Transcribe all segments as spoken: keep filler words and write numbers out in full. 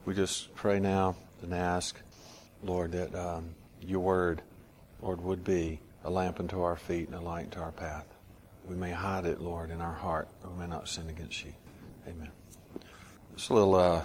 We just pray now and ask, Lord, that um, your word, Lord, would be a lamp unto our feet and a light unto our path. We may hide it, Lord, in our heart, that we may not sin against you. Amen. Just a little uh,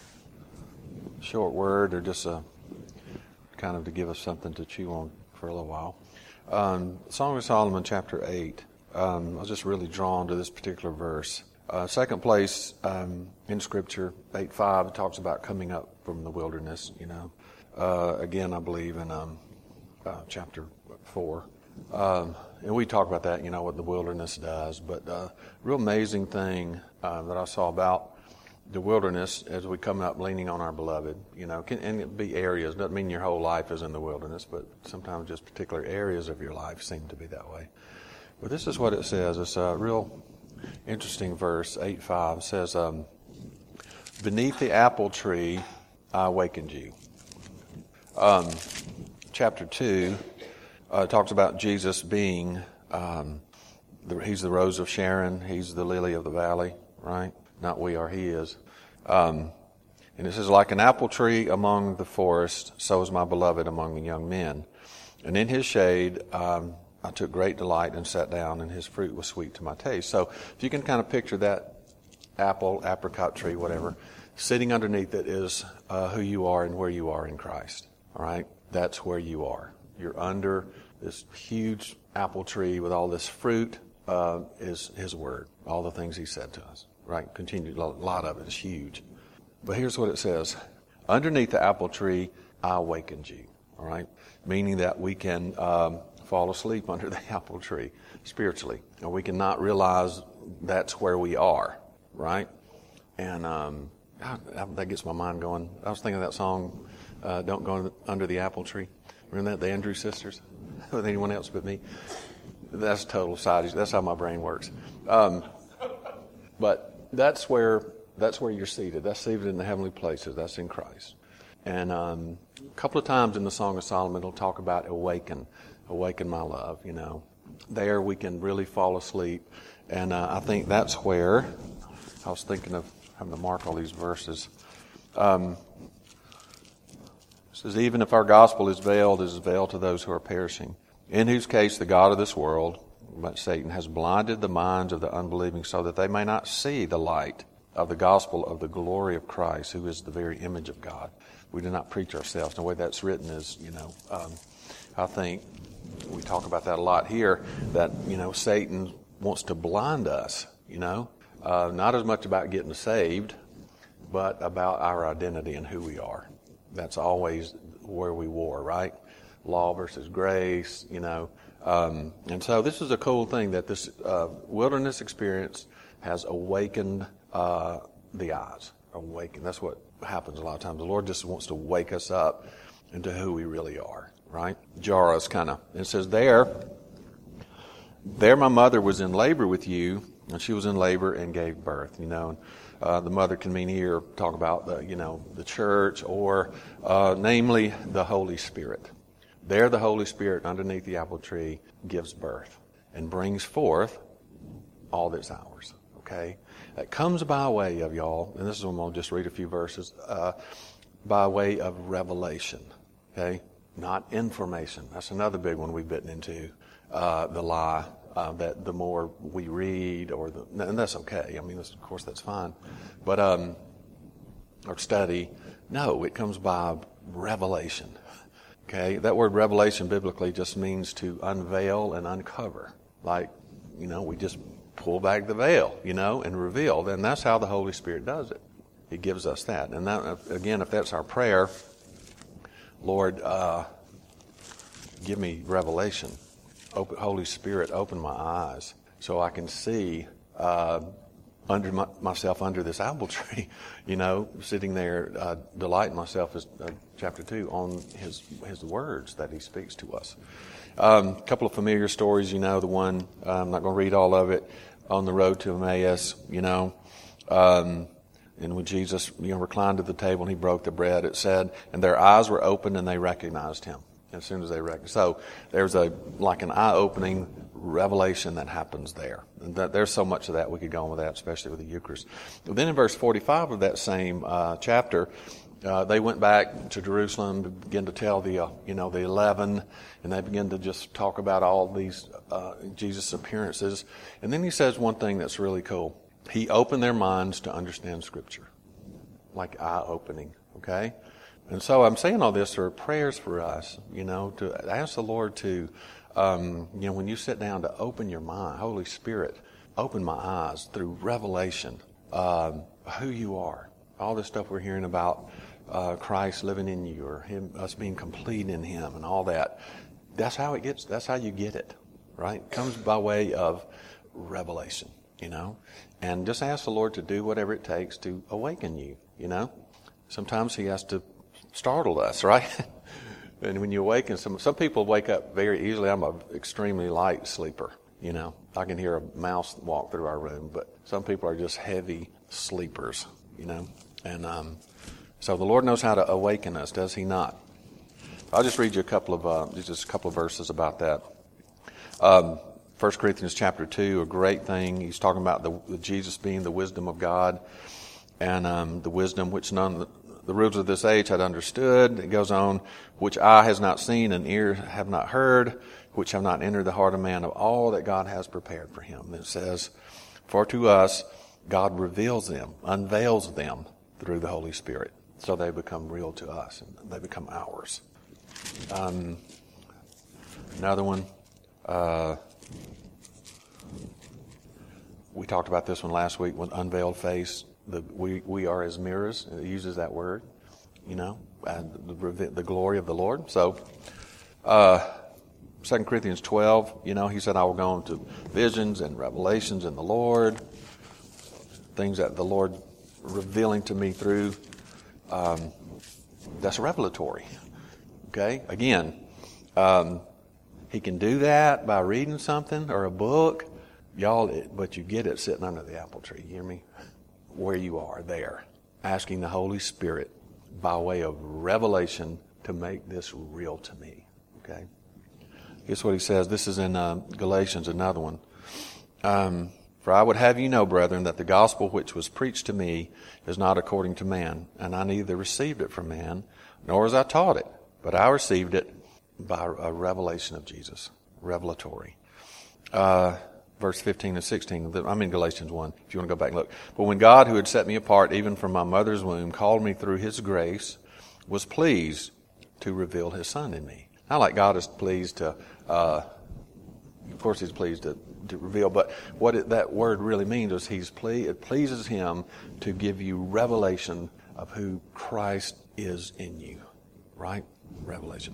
short word, or just a kind of to give us something to chew on for a little while. Um, Song of Solomon, chapter eight. Um, I was just really drawn to this particular verse. Uh, second place um, in Scripture, eight five, it talks about coming up from the wilderness, you know. Uh, again, I believe in um, uh, chapter four. Um, and we talk about that, you know, what the wilderness does. But uh, real amazing thing uh, that I saw about the wilderness as we come up leaning on our beloved, you know, can, and it be areas. Doesn't mean your whole life is in the wilderness, but sometimes just particular areas of your life seem to be that way. But this is what it says. It's a real interesting verse, eight five, says, um, beneath the apple tree I awakened you. Um, chapter two uh, talks about Jesus being, um, the, he's the rose of Sharon, he's the lily of the valley, right? Not we are, he is. Um, and it says, like an apple tree among the forest, so is my beloved among the young men. And in his shade, um, I took great delight and sat down, and his fruit was sweet to my taste. So if you can kind of picture that apple, apricot tree, whatever, sitting underneath it is uh, who you are and where you are in Christ. All right? That's where you are. You're under this huge apple tree with all this fruit uh, is his word, all the things he said to us. Right? Continue, a lot of it is huge. But here's what it says. Underneath the apple tree, I awakened you. All right? Meaning that we can um, fall asleep under the apple tree spiritually. And we cannot realize that's where we are. Right? And um, that gets my mind going. I was thinking of that song, uh, Don't Go Under the Apple Tree. Remember that? The Andrews Sisters? With anyone else but me? That's total side. That's how my brain works. Um, but that's where that's where you're seated. That's seated in the heavenly places. That's in Christ. And um, a couple of times in the Song of Solomon, it'll talk about awaken, awaken my love. You know, there we can really fall asleep. And uh, I think that's where I was thinking of having to mark all these verses. Um, it says, even if our gospel is veiled, it is veiled to those who are perishing, in whose case the God of this world, but Satan, has blinded the minds of the unbelieving so that they may not see the light of the gospel of the glory of Christ, who is the very image of God. We do not preach ourselves. The way that's written is, you know, um, I think we talk about that a lot here, that, you know, Satan wants to blind us, you know, uh, not as much about getting saved, but about our identity and who we are. That's always where we war, right? Law versus grace, you know. Um, and so this is a cool thing that this uh, wilderness experience has awakened uh, the eyes. Awakened. That's what happens a lot of times. The Lord just wants to wake us up into who we really are, right? Jar us kind of. It says, there, there my mother was in labor with you, and she was in labor and gave birth, you know. And, uh, the mother can mean here, talk about the, you know, the church, or uh, namely the Holy Spirit. There the Holy Spirit underneath the apple tree gives birth and brings forth all that's ours, okay? That comes by way of, y'all, and this is when I'll just read a few verses, uh, by way of revelation, okay? Not information. That's another big one we've bitten into, uh, the lie uh, that the more we read, or the, and that's okay. I mean, this, of course, that's fine. But, um, or study, no, it comes by revelation. Okay, that word revelation biblically just means to unveil and uncover. Like, you know, we just pull back the veil, you know, and reveal. And that's how the Holy Spirit does it. He gives us that. And that, again, if that's our prayer, Lord, uh, give me revelation. Open, Holy Spirit, open my eyes so I can see uh, under my, myself under this apple tree, you know, sitting there, uh, delighting myself, as uh, chapter two, on his his words that he speaks to us. Um, a couple of familiar stories, you know, the one, uh, I'm not going to read all of it, on the road to Emmaus, you know, um, and when Jesus, you know, reclined at the table and he broke the bread, it said, and their eyes were opened and they recognized him. as soon as they recognize. So there's a like an eye-opening revelation that happens there. And that, there's so much of that we could go on with that, especially with the Eucharist. But then in verse forty-five of that same uh, chapter, uh, they went back to Jerusalem to begin to tell the uh, you know the eleven, and they begin to just talk about all these uh, Jesus' appearances. And then he says one thing that's really cool. He opened their minds to understand Scripture, like eye-opening. Okay. And so I'm saying all this are prayers for us, you know, to ask the Lord to, um, you know, when you sit down to open your mind, Holy Spirit, open my eyes through revelation, um, who you are. All this stuff we're hearing about uh, Christ living in you or him, us being complete in Him and all that. That's how it gets, that's how you get it, right? It comes by way of revelation, you know. And just ask the Lord to do whatever it takes to awaken you, you know. Sometimes He has to startle us, right? And when you awaken, some some people wake up very easily. I'm an extremely light sleeper, you know. I can hear a mouse walk through our room, but some people are just heavy sleepers, you know. And um, so the Lord knows how to awaken us, does He not? I'll just read you a couple of uh, just a couple of verses about that. Um, First Corinthians chapter two, a great thing. He's talking about the, the Jesus being the wisdom of God, and um, the wisdom which none of the, the rulers of this age had understood. It goes on, which eye has not seen and ear have not heard, which have not entered the heart of man, of all that God has prepared for him. And it says, for to us God reveals them, unveils them through the Holy Spirit. So they become real to us and they become ours. Um, another one. Uh, we talked about this one last week with unveiled face. The, we, we are as mirrors. It uses that word, you know, and the, the glory of the Lord. So, uh, Second Corinthians twelve, you know, he said, I will go into visions and revelations in the Lord, things that the Lord revealing to me through. Um, that's revelatory. Okay? Again, um, he can do that by reading something or a book. Y'all, but you get it sitting under the apple tree. You hear me? Where you are there, asking the Holy Spirit by way of revelation to make this real to me. Okay? Here's what he says. This is in uh, Galatians, another one. Um, For I would have you know, brethren, that the gospel which was preached to me is not according to man, and I neither received it from man, nor was I taught it, but I received it by a revelation of Jesus, revelatory. Uh, verse fifteen and sixteen, I'm in Galatians one, if you want to go back and look. But when God, who had set me apart even from my mother's womb, called me through His grace, was pleased to reveal His Son in me. Not like God is pleased to, uh, of course He's pleased to, to reveal, but what it, that word really means is He's ple- it pleases Him to give you revelation of who Christ is in you. Right? Revelation.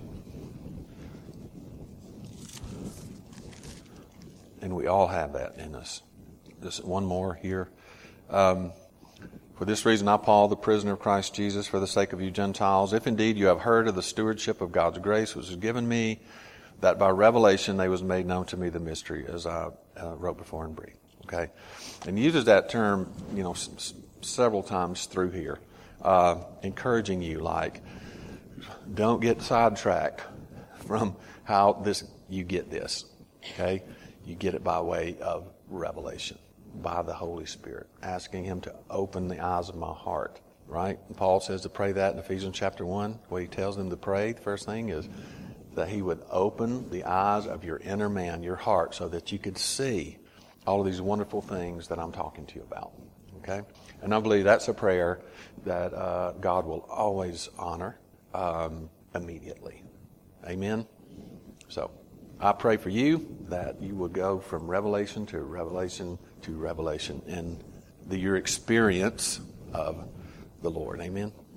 And we all have that in us. Just one more here. Um, For this reason, I, Paul, the prisoner of Christ Jesus, for the sake of you Gentiles, if indeed you have heard of the stewardship of God's grace which was given me, that by revelation they was made known to me the mystery, as I uh, wrote before in brief. Okay? And he uses that term, you know, s- s- several times through here, uh, encouraging you, like, don't get sidetracked from how this you get this. Okay? You get it by way of revelation, by the Holy Spirit, asking Him to open the eyes of my heart, right? And Paul says to pray that in Ephesians chapter one, where he tells them to pray. The first thing is that He would open the eyes of your inner man, your heart, so that you could see all of these wonderful things that I'm talking to you about, okay? And I believe that's a prayer that uh, God will always honor um, immediately. Amen? So, I pray for you that you will go from revelation to revelation to revelation in the, your experience of the Lord. Amen.